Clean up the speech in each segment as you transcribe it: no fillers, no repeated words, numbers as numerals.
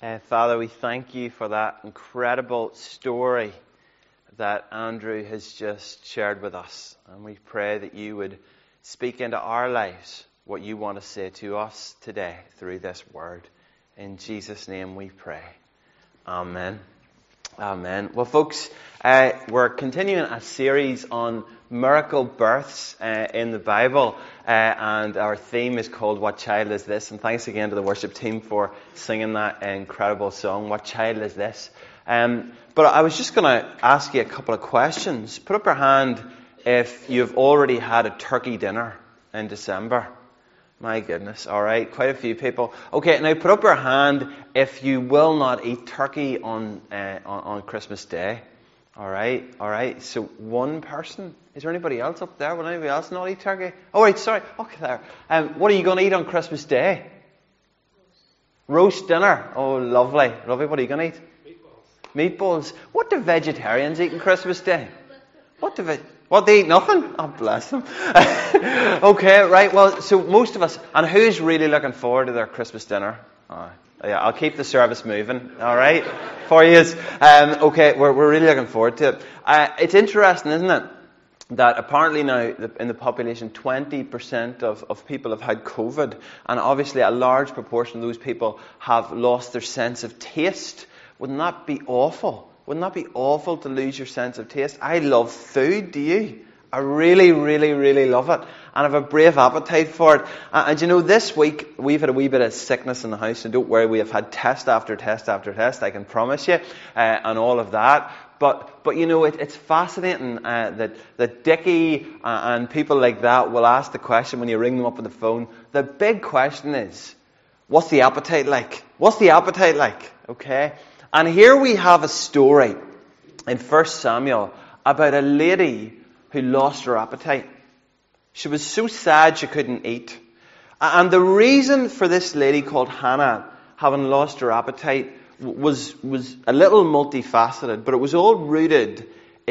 Father, we thank you for that incredible story that Andrew has just shared with us. And we pray that you would speak into our lives what you want to say to us today through this word. In Jesus' name we pray. Amen. Amen. Well, folks, we're continuing a series on miracle births in the Bible, and our theme is called What Child Is This? And thanks again to the worship team for singing that incredible song, What Child Is This? But I was just going to ask you a couple of questions. Put up your hand if you've already had a turkey dinner in December. My goodness, all right, quite a few people. Okay, now put up your hand if you will not eat turkey on Christmas Day. All right. So one person. Is there anybody else up there? Will anybody else not eat turkey? Oh, right, sorry. Okay, there. What are you going to eat on Christmas Day? Roast dinner. Oh, lovely. Lovely. What are you going to eat? Meatballs. What do vegetarians eat on Christmas Day? What, they eat nothing? Oh, bless them. Okay, right. Well, so most of us, and who's really looking forward to their Christmas dinner? Yeah, I'll keep the service moving, all right, for you. Okay, we're really looking forward to it. It's interesting, isn't it, that apparently now in the population, 20% of people have had COVID, and obviously a large proportion of those people have lost their sense of taste. Wouldn't that be awful? Wouldn't that be awful to lose your sense of taste? I love food, do you? I really, really, really love it. And I have a brave appetite for it. And you know, this week we've had a wee bit of sickness in the house. And don't worry, we have had test after test after test, I can promise you, and all of that. But you know, it's fascinating that Dickie and people like that will ask the question when you ring them up on the phone. The big question is, what's the appetite like? What's the appetite like? Okay? And here we have a story in 1 Samuel about a lady who lost her appetite. She was so sad she couldn't eat. And the reason for this lady called Hannah having lost her appetite was a little multifaceted, but it was all rooted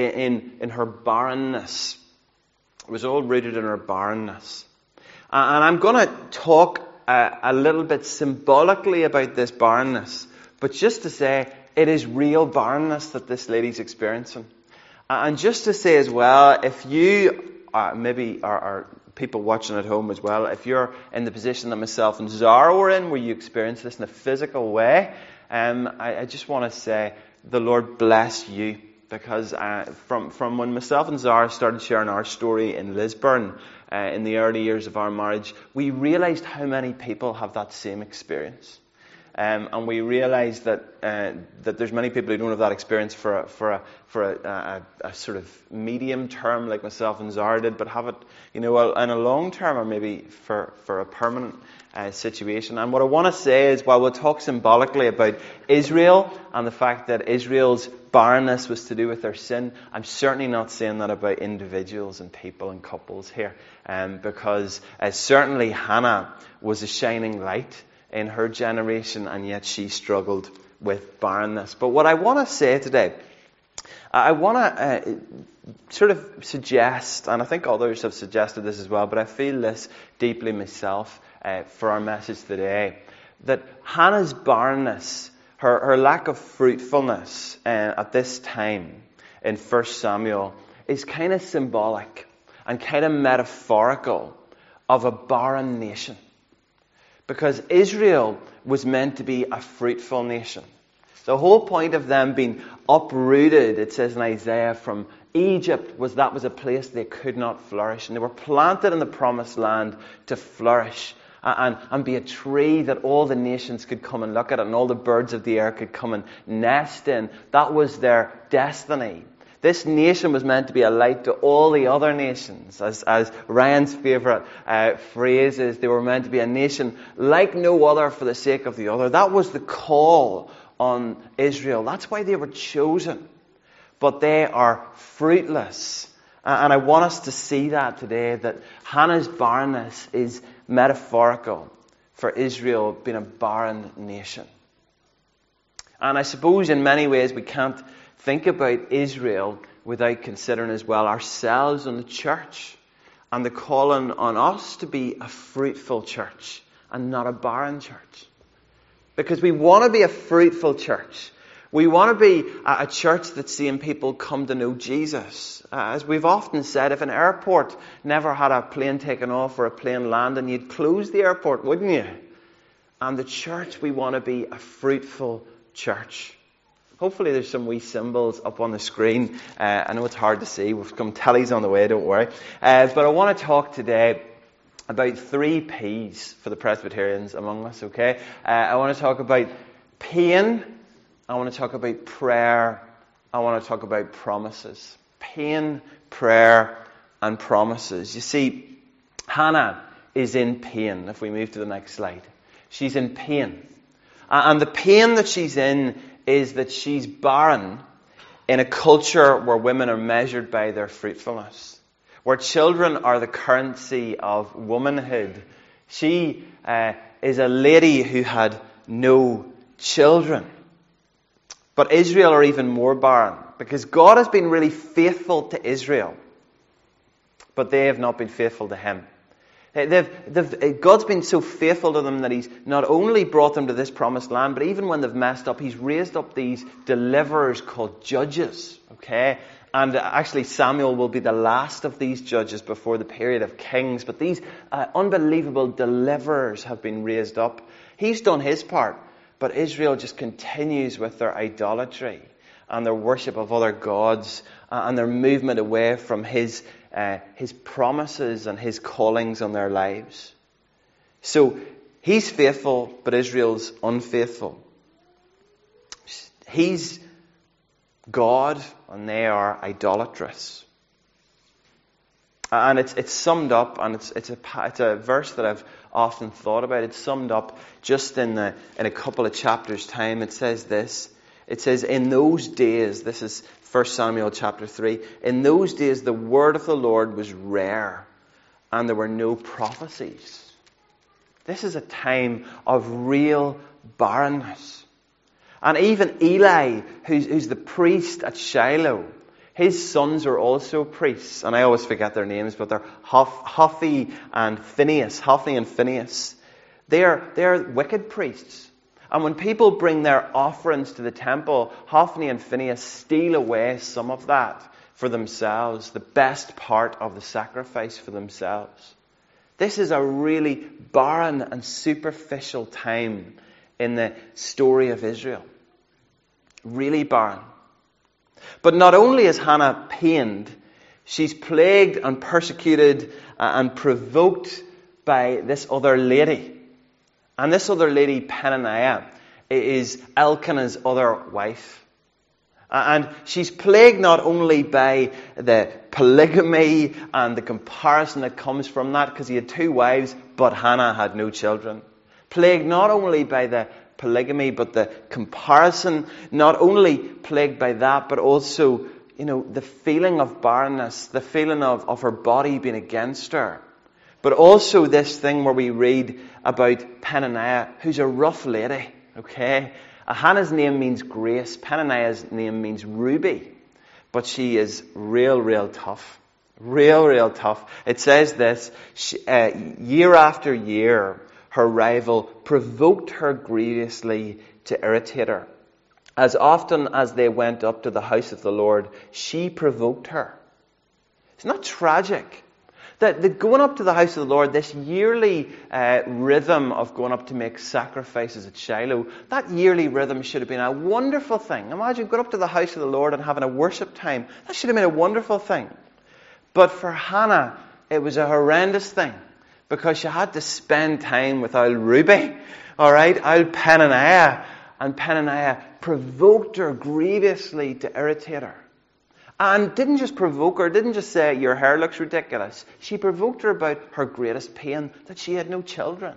in her barrenness. It was all rooted in her barrenness. And I'm going to talk a little bit symbolically about this barrenness, but just to say, it is real barrenness that this lady's experiencing. And just to say as well, if you maybe are people watching at home as well, if you're in the position that myself and Zara were in, where you experience this in a physical way, I just want to say the Lord bless you. Because from when myself and Zara started sharing our story in Lisburn in the early years of our marriage, we realized how many people have that same experience. And we realised that there's many people who don't have that experience for a sort of medium term like myself and Zara did, but have it, you know, in a long term or maybe for a permanent situation. And what I want to say is, while we'll talk symbolically about Israel and the fact that Israel's barrenness was to do with their sin, I'm certainly not saying that about individuals and people and couples here, because certainly Hannah was a shining light in her generation, and yet she struggled with barrenness. But what I want to say today, I want to sort of suggest, and I think others have suggested this as well, but I feel this deeply myself for our message today, that Hannah's barrenness, her lack of fruitfulness at this time in 1 Samuel is kind of symbolic and kind of metaphorical of a barren nation. Because Israel was meant to be a fruitful nation. The whole point of them being uprooted, it says in Isaiah, from Egypt was a place they could not flourish. And they were planted in the promised land to flourish and be a tree that all the nations could come and look at, and all the birds of the air could come and nest in. That was their destiny. This nation was meant to be a light to all the other nations. As Ryan's favourite phrase is, they were meant to be a nation like no other for the sake of the other. That was the call on Israel. That's why they were chosen. But they are fruitless. And I want us to see that today, that Hannah's barrenness is metaphorical for Israel being a barren nation. And I suppose in many ways we can't think about Israel without considering as well ourselves and the church and the calling on us to be a fruitful church and not a barren church. Because we want to be a fruitful church. We want to be a church that's seeing people come to know Jesus. As we've often said, if an airport never had a plane taken off or a plane landing, you'd close the airport, wouldn't you? And the church, we want to be a fruitful church. Hopefully there's some wee symbols up on the screen. I know it's hard to see. We've come tellies on the way, don't worry. But I want to talk today about 3 P's for the Presbyterians among us, okay? I want to talk about pain. I want to talk about prayer. I want to talk about promises. Pain, prayer, and promises. You see, Hannah is in pain. If we move to the next slide. She's in pain. And the pain that she's in is that she's barren in a culture where women are measured by their fruitfulness. Where children are the currency of womanhood. She is a lady who had no children. But Israel are even more barren, because God has been really faithful to Israel, but they have not been faithful to Him. God's been so faithful to them that He's not only brought them to this promised land, but even when they've messed up, He's raised up these deliverers called judges. Okay? And actually Samuel will be the last of these judges before the period of kings. But these unbelievable deliverers have been raised up. He's done His part. But Israel just continues with their idolatry and their worship of other gods and their movement away from His promises and His callings on their lives. So He's faithful, but Israel's unfaithful. He's God, and they are idolatrous. And it's summed up, and it's a verse that I've often thought about. It's summed up just in a couple of chapters' time. It says this. It says, in those days, this is 1 Samuel chapter 3, in those days the word of the Lord was rare, and there were no prophecies. This is a time of real barrenness. And even Eli, who's the priest at Shiloh, his sons are also priests, and I always forget their names, but they're Hophni and Phinehas. They're wicked priests. And when people bring their offerings to the temple, Hophni and Phinehas steal away some of that for themselves, the best part of the sacrifice for themselves. This is a really barren and superficial time in the story of Israel. Really barren. But not only is Hannah pained, she's plagued and persecuted and provoked by this other lady. And this other lady, Peninnah, is Elkanah's other wife. And she's plagued not only by the polygamy and the comparison that comes from that, because he had 2 wives, but Hannah had no children. Plagued not only by the polygamy, but the comparison, not only plagued by that, but also, the feeling of barrenness, the feeling of her body being against her. But also this thing where we read about Peninnah, who's a rough lady, okay? Hannah's name means grace, Peninnah's name means ruby. But she is real tough. Real tough. It says this, year after year, her rival provoked her grievously to irritate her. As often as they went up to the house of the Lord, she provoked her. It's not tragic that the going up to the house of the Lord, this yearly rhythm of going up to make sacrifices at Shiloh, that yearly rhythm should have been a wonderful thing. Imagine going up to the house of the Lord and having a worship time. That should have been a wonderful thing. But for Hannah, it was a horrendous thing, because she had to spend time with old Ruby, old Peninnah. And Peninnah provoked her grievously to irritate her. And didn't just provoke her, didn't just say, your hair looks ridiculous. She provoked her about her greatest pain, that she had no children.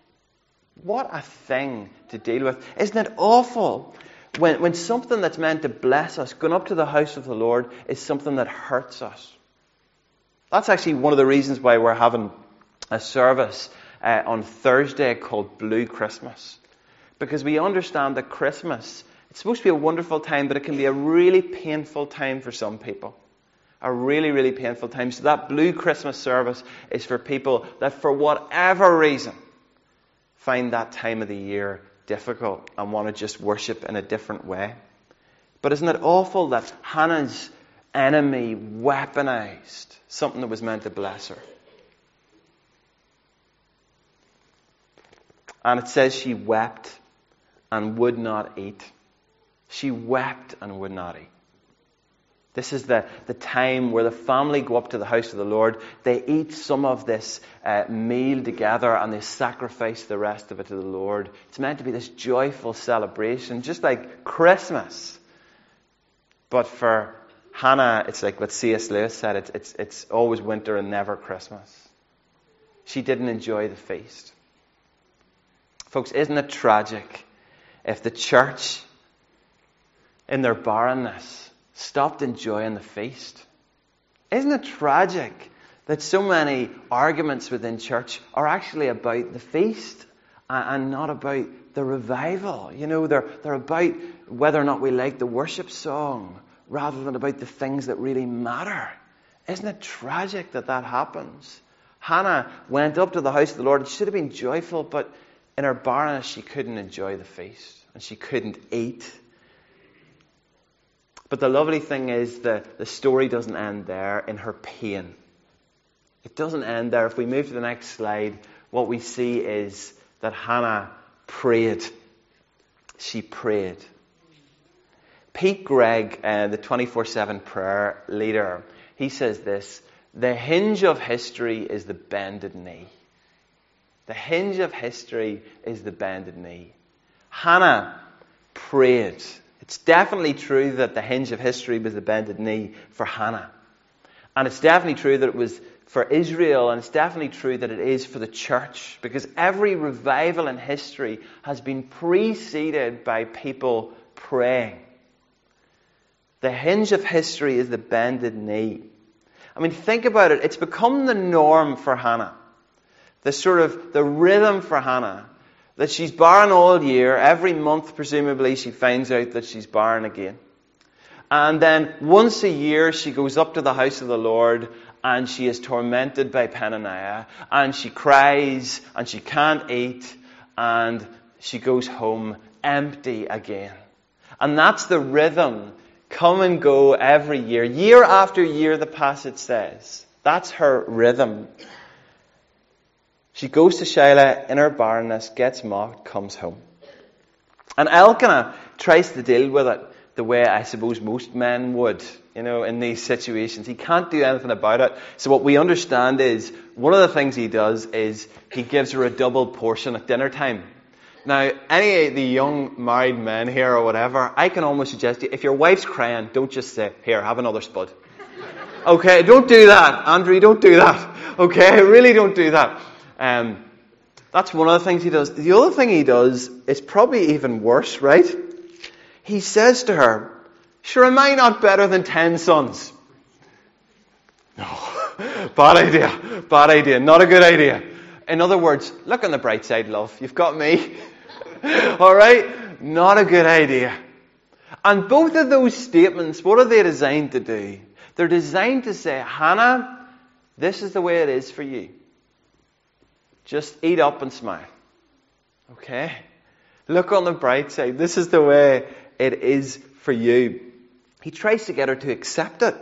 What a thing to deal with. Isn't it awful when something that's meant to bless us, going up to the house of the Lord, is something that hurts us? That's actually one of the reasons why we're having a service on Thursday called Blue Christmas. Because we understand that Christmas, it's supposed to be a wonderful time, but it can be a really painful time for some people. A really painful time. So that Blue Christmas service is for people that for whatever reason find that time of the year difficult and want to just worship in a different way. But isn't it awful that Hannah's enemy weaponized something that was meant to bless her? And it says she wept and would not eat. She wept and would not eat. This is the time where the family go up to the house of the Lord. They eat some of this meal together and they sacrifice the rest of it to the Lord. It's meant to be this joyful celebration, just like Christmas. But for Hannah, it's like what C.S. Lewis said, it's always winter and never Christmas. She didn't enjoy the feast. Folks, isn't it tragic if the church, in their barrenness, stopped enjoying the feast? Isn't it tragic that so many arguments within church are actually about the feast and not about the revival? You know, they're about whether or not we like the worship song rather than about the things that really matter. Isn't it tragic that that happens? Hannah went up to the house of the Lord and she should have been joyful, but in her barrenness she couldn't enjoy the feast and she couldn't eat. But the lovely thing is the story doesn't end there in her pain. It doesn't end there. If we move to the next slide, what we see is that Hannah prayed. She prayed. Pete Greig, the 24/7 prayer leader, he says this: the hinge of history is the bended knee. The hinge of history is the bended knee. Hannah prayed. It's definitely true that the hinge of history was the bended knee for Hannah. And it's definitely true that it was for Israel, and it's definitely true that it is for the church, because every revival in history has been preceded by people praying. The hinge of history is the bended knee. I mean, think about it. It's become the norm for Hannah. The rhythm for Hannah. That she's barren all year. Every month, presumably, she finds out that she's barren again. And then once a year, she goes up to the house of the Lord and she is tormented by Peninnah. And she cries and she can't eat and she goes home empty again. And that's the rhythm. Come and go every year. Year after year, the passage says. That's her rhythm. She goes to Shiloh in her barrenness, gets mocked, comes home. And Elkanah tries to deal with it the way I suppose most men would, in these situations. He can't do anything about it. So what we understand is, one of the things he does is he gives her a double portion at dinner time. Now, any of the young married men here or whatever, I can almost suggest to you, if your wife's crying, don't just say, here, have another spud. Okay, don't do that. Andrew, don't do that. Okay, really don't do that. That's one of the things he does. The other thing he does is probably even worse, right? He says to her, sure, am I not better than 10 sons? No. Bad idea. Not a good idea. In other words, look on the bright side, love. You've got me. Alright? Not a good idea. And both of those statements, what are they designed to do? They're designed to say, Hannah, this is the way it is for you. Just eat up and smile. Okay? Look on the bright side. This is the way it is for you. He tries to get her to accept it.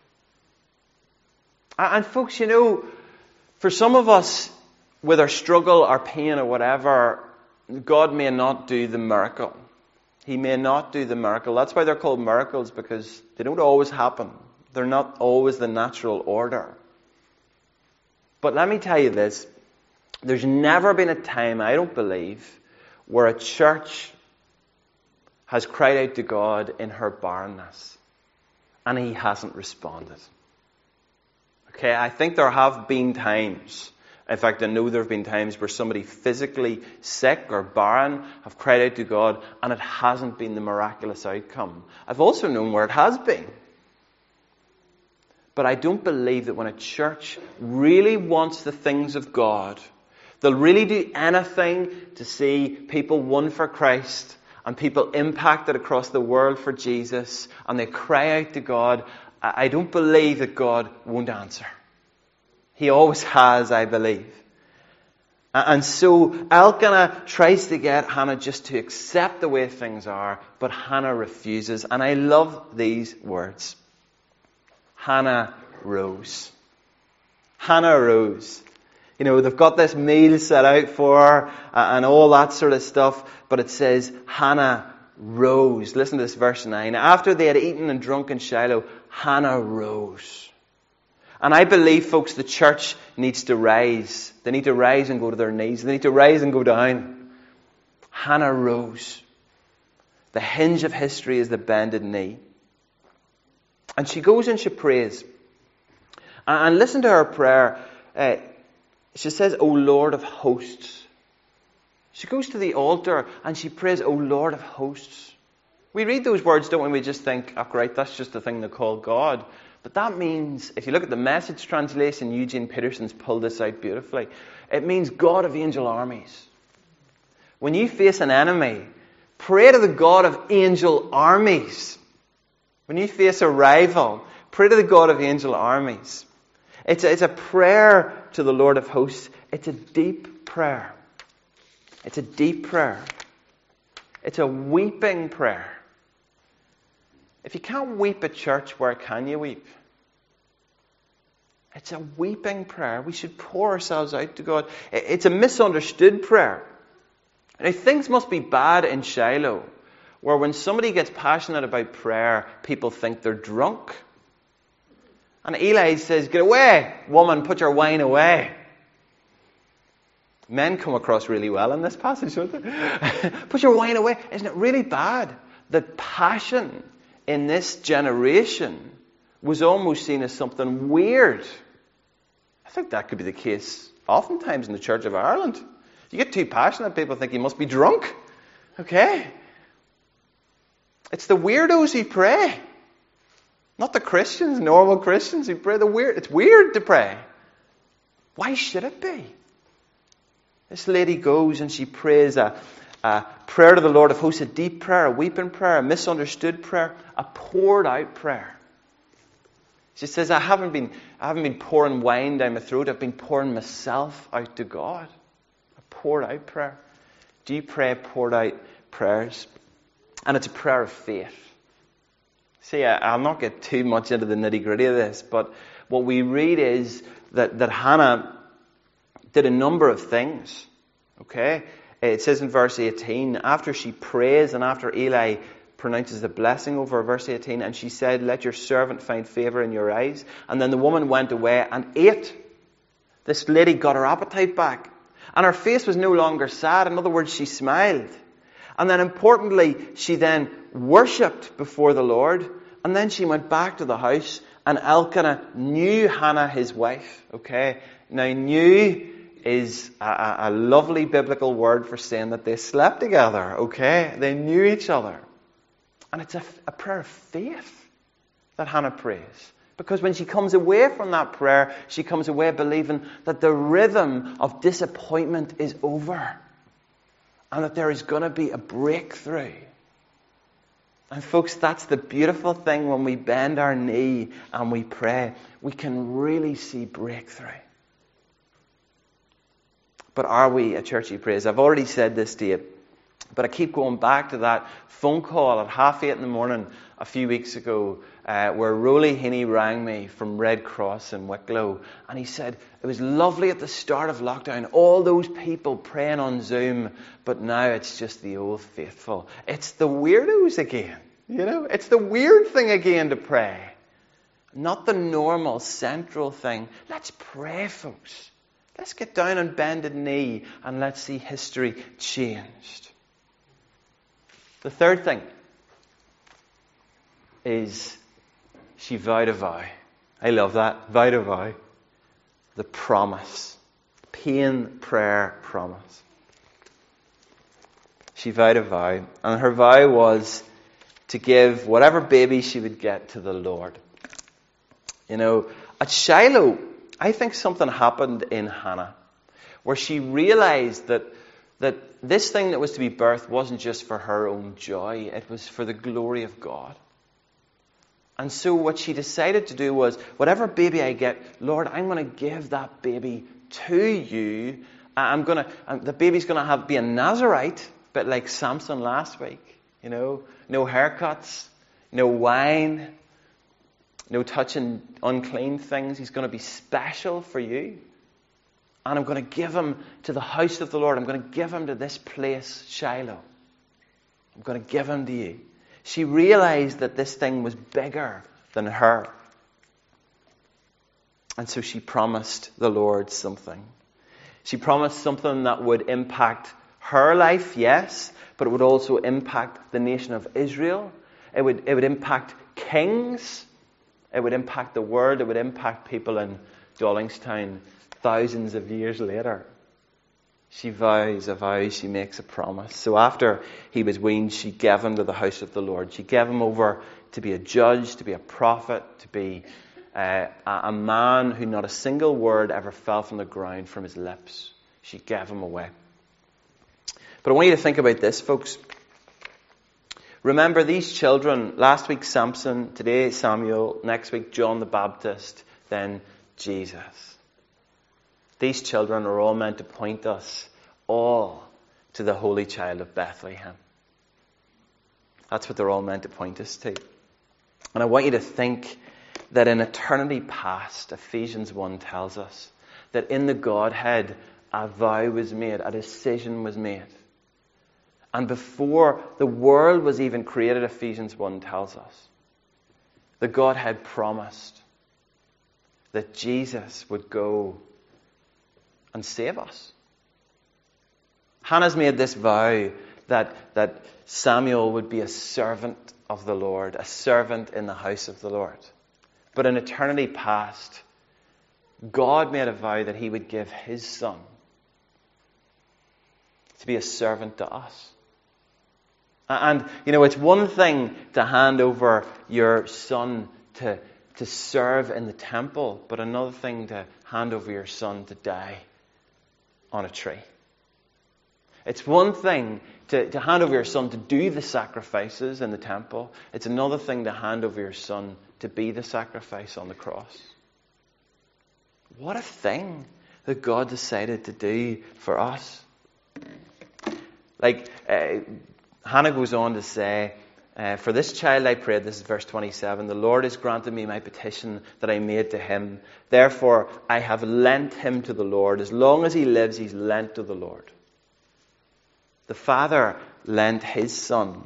And folks, for some of us, with our struggle, our pain or whatever, God may not do the miracle. He may not do the miracle. That's why they're called miracles, because they don't always happen. They're not always the natural order. But let me tell you this. There's never been a time, I don't believe, where a church has cried out to God in her barrenness and He hasn't responded. Okay, I think there have been times, in fact I know there have been times where somebody physically sick or barren have cried out to God and it hasn't been the miraculous outcome. I've also known where it has been. But I don't believe that when a church really wants the things of God, they'll really do anything to see people won for Christ and people impacted across the world for Jesus, and they cry out to God. I don't believe that God won't answer. He always has, I believe. And so Elkanah tries to get Hannah just to accept the way things are, but Hannah refuses. And I love these words. Hannah rose. Hannah rose. You know, they've got this meal set out for her and all that sort of stuff, but it says Hannah rose. Listen to this, verse 9. After they had eaten and drunk in Shiloh, Hannah rose. And I believe, folks, the church needs to rise. They need to rise and go to their knees. They need to rise and go down. Hannah rose. The hinge of history is the bended knee. And she goes and she prays. And listen to her prayer. She says, O Lord of hosts. She goes to the altar and she prays, O Lord of hosts. We read those words, don't we? We just think, oh, right, that's just a thing to call God. But that means, if you look at the Message translation, Eugene Peterson's pulled this out beautifully. It means God of angel armies. When you face an enemy, pray to the God of angel armies. When you face a rival, pray to the God of angel armies. It's a prayer to the Lord of hosts. It's a deep prayer. It's a deep prayer. It's a weeping prayer. If you can't weep at church, where can you weep? It's a weeping prayer. We should pour ourselves out to God. It's a misunderstood prayer. Now, things must be bad in Shiloh, where when somebody gets passionate about prayer, people think they're drunk. And Eli says, get away, woman, put your wine away. Men come across really well in this passage, don't they? Put your wine away. Isn't it really bad that passion in this generation was almost seen as something weird? I think that could be the case oftentimes in the Church of Ireland. You get too passionate, people think you must be drunk. Okay? It's the weirdos who pray. Not the Christians, normal Christians who pray. It's weird to pray. Why should it be? This lady goes and she prays a prayer to the Lord of hosts, a deep prayer, a weeping prayer, a misunderstood prayer, a poured out prayer. She says, I haven't been pouring wine down my throat. I've been pouring myself out to God. A poured out prayer. Do you pray poured out prayers? And it's a prayer of faith. See, I'll not get too much into the nitty-gritty of this, but what we read is that Hannah did a number of things. Okay? It says in verse 18, after she prays and after Eli pronounces the blessing over her, verse 18, and she said, let your servant find favor in your eyes. And then the woman went away and ate. This lady got her appetite back. And her face was no longer sad. In other words, she smiled. And then importantly, she then worshipped before the Lord. And then she went back to the house. And Elkanah knew Hannah, his wife. Okay? Now, knew is a lovely biblical word for saying that they slept together. Okay? They knew each other. And it's a prayer of faith that Hannah prays. Because when she comes away from that prayer, she comes away believing that the rhythm of disappointment is over. And that there is going to be a breakthrough. And folks, that's the beautiful thing when we bend our knee and we pray. We can really see breakthrough. But are we a church who prays? I've already said this to you. But I keep going back to that phone call at 8:30 in the morning a few weeks ago where Rolly Heaney rang me from Red Cross in Wicklow. And he said, it was lovely at the start of lockdown, all those people praying on Zoom, but now it's just the old faithful. It's the weirdos again. You know, it's the weird thing again to pray. Not the normal, central thing. Let's pray, folks. Let's get down on bended knee and let's see history changed. The third thing is she vowed a vow. I love that. Vowed a vow. The promise. Pain, prayer, promise. She vowed a vow. And her vow was to give whatever baby she would get to the Lord. You know, at Shiloh, I think something happened in Hannah where she realized that this thing that was to be birthed wasn't just for her own joy, it was for the glory of God. And so what she decided to do was, whatever baby I get, Lord, I'm going to give that baby to you, The baby's gonna be a Nazarite, but like Samson last week. No haircuts, no wine, no touching unclean things. He's going to be special for you. And I'm going to give him to the house of the Lord. I'm going to give him to this place, Shiloh. I'm going to give him to you. She realized that this thing was bigger than her. And so she promised the Lord something. She promised something that would impact her life, yes, but it would also impact the nation of Israel. It would impact kings. It would impact the world. It would impact people in Dollingstown thousands of years later. She vows a vow, she makes a promise. So after he was weaned, she gave him to the house of the Lord. She gave him over to be a judge, to be a prophet, to be a man who not a single word ever fell from the ground from his lips. She gave him away. But I want you to think about this, folks. Remember these children, last week Samson, today Samuel, next week John the Baptist, then Jesus. These children are all meant to point us all to the Holy Child of Bethlehem. That's what they're all meant to point us to. And I want you to think that in eternity past, Ephesians 1 tells us that in the Godhead a vow was made, a decision was made. And before the world was even created, Ephesians 1 tells us, the Godhead promised that Jesus would go and save us. Hannah's made this vow that Samuel would be a servant of the Lord, a servant in the house of the Lord. But in eternity past, God made a vow that he would give his son to be a servant to us. And, it's one thing to hand over your son to serve in the temple, but another thing to hand over your son to die on a tree. It's one thing to hand over your son to do the sacrifices in the temple. It's another thing to hand over your son to be the sacrifice on the cross. What a thing that God decided to do for us. Hannah goes on to say, for this child I prayed, this is verse 27, the Lord has granted me my petition that I made to him. Therefore, I have lent him to the Lord. As long as he lives, he's lent to the Lord. The Father lent his Son.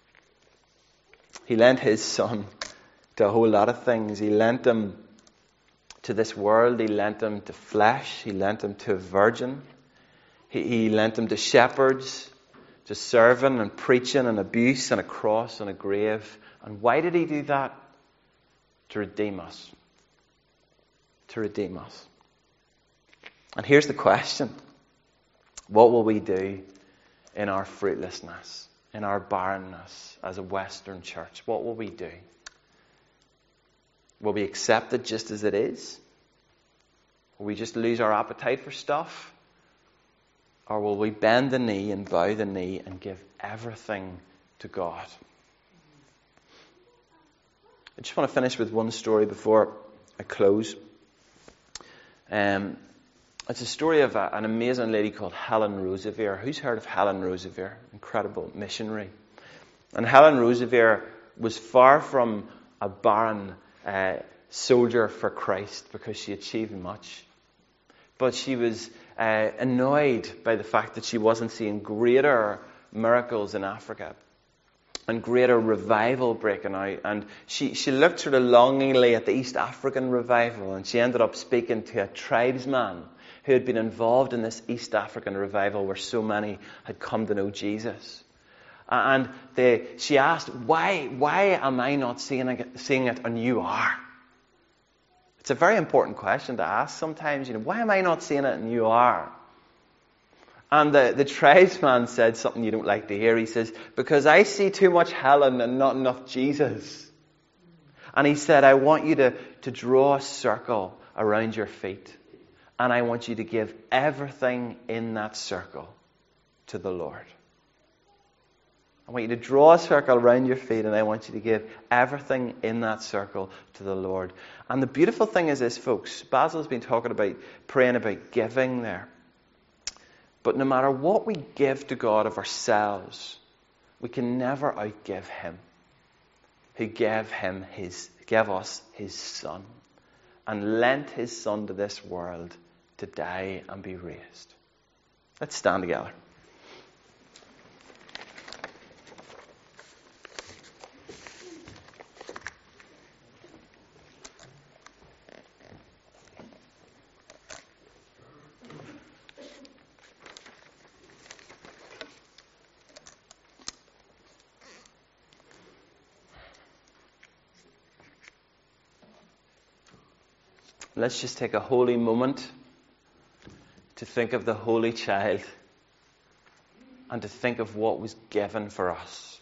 He lent his Son to a whole lot of things. He lent him to this world. He lent him to flesh. He lent him to a virgin. He lent him to shepherds, to serving and preaching and abuse and a cross and a grave. And why did he do that? To redeem us. To redeem us. And here's the question. What will we do in our fruitlessness, in our barrenness as a Western church? What will we do? Will we accept it just as it is? Will we just lose our appetite for stuff? Or will we bend the knee and bow the knee and give everything to God? I just want to finish with one story before I close. It's a story of an amazing lady called Helen Roseveare. Who's heard of Helen Roseveare? Incredible missionary. And Helen Roseveare was far from a barren soldier for Christ because she achieved much. But she was annoyed by the fact that she wasn't seeing greater miracles in Africa and greater revival breaking out. And she looked sort of longingly at the East African revival, and she ended up speaking to a tribesman who had been involved in this East African revival where so many had come to know Jesus. And she asked, why am I not seeing it and you are? It's a very important question to ask sometimes. Why am I not seeing it and you are? And the tribesman said something you don't like to hear. He says, because I see too much Helen and not enough Jesus. And he said, I want you to draw a circle around your feet. And I want you to give everything in that circle to the Lord. I want you to draw a circle around your feet, and I want you to give everything in that circle to the Lord. And the beautiful thing is this, folks. Basil's been talking about praying about giving there. But no matter what we give to God of ourselves, we can never outgive him, who gave us his Son, and lent his Son to this world to die and be raised. Let's stand together. Let's just take a holy moment to think of the Holy Child and to think of what was given for us.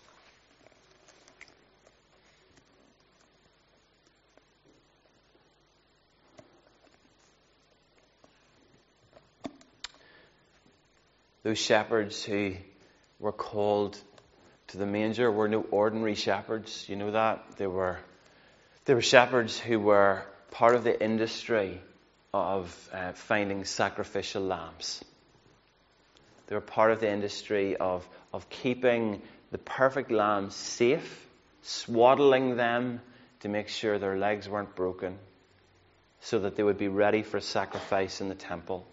Those shepherds who were called to the manger were no ordinary shepherds. You know that? They were shepherds who were part of the industry of finding sacrificial lambs. They were part of the industry of keeping the perfect lambs safe, swaddling them to make sure their legs weren't broken, so that they would be ready for sacrifice in the temple.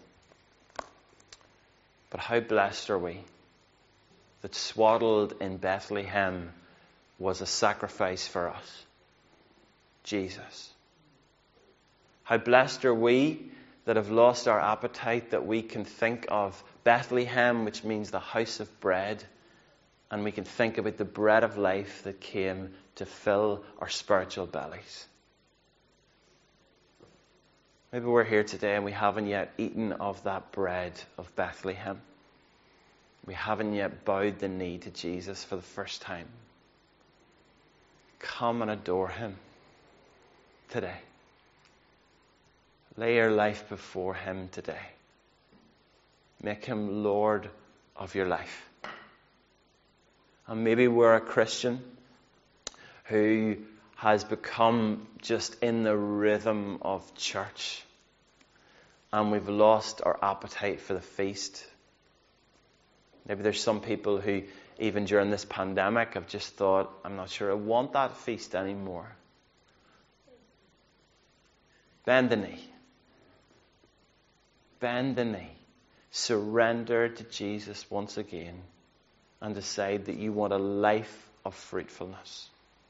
But how blessed are we that swaddled in Bethlehem was a sacrifice for us, Jesus. How blessed are we that have lost our appetite, that we can think of Bethlehem, which means the house of bread, and we can think about the bread of life that came to fill our spiritual bellies. Maybe we're here today and we haven't yet eaten of that bread of Bethlehem. We haven't yet bowed the knee to Jesus for the first time. Come and adore him today. Lay your life before him today. Make him Lord of your life. And maybe we're a Christian who has become just in the rhythm of church, and we've lost our appetite for the feast. Maybe there's some people who, even during this pandemic, have just thought, I'm not sure I want that feast anymore. Bend the knee. Bend the knee. Surrender to Jesus once again and decide that you want a life of fruitfulness.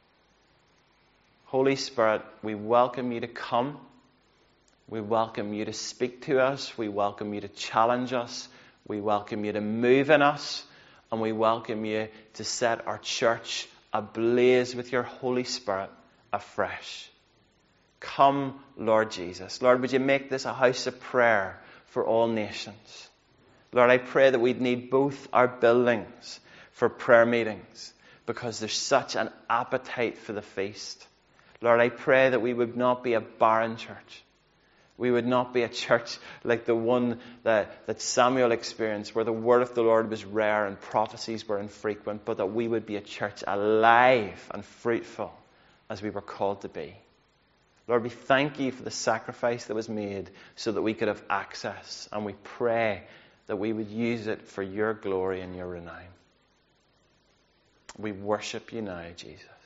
Holy Spirit, we welcome you to come. We welcome you to speak to us. We welcome you to challenge us. We welcome you to move in us. And we welcome you to set our church ablaze with your Holy Spirit afresh. Come, Lord Jesus. Lord, would you make this a house of prayer for all nations? Lord, I pray that we'd need both our buildings for prayer meetings because there's such an appetite for the feast. Lord, I pray that we would not be a barren church. We would not be a church like the one that Samuel experienced, where the word of the Lord was rare and prophecies were infrequent, but that we would be a church alive and fruitful as we were called to be. Lord, we thank you for the sacrifice that was made so that we could have access, and we pray that we would use it for your glory and your renown. We worship you now, Jesus.